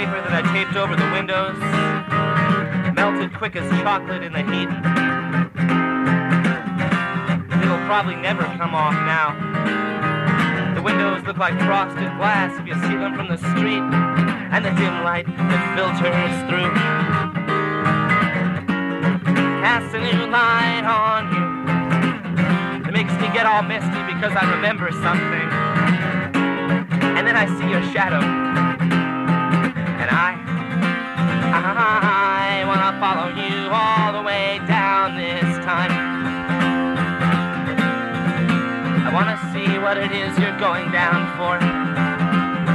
paper that I taped over the windows melted quick as chocolate in the heat. It'll probably never come off now. The windows look like frosted glass if you see them from the street, and the dim light that filters through casts a new light on you. It makes me get all misty because I remember something, and then I see your shadow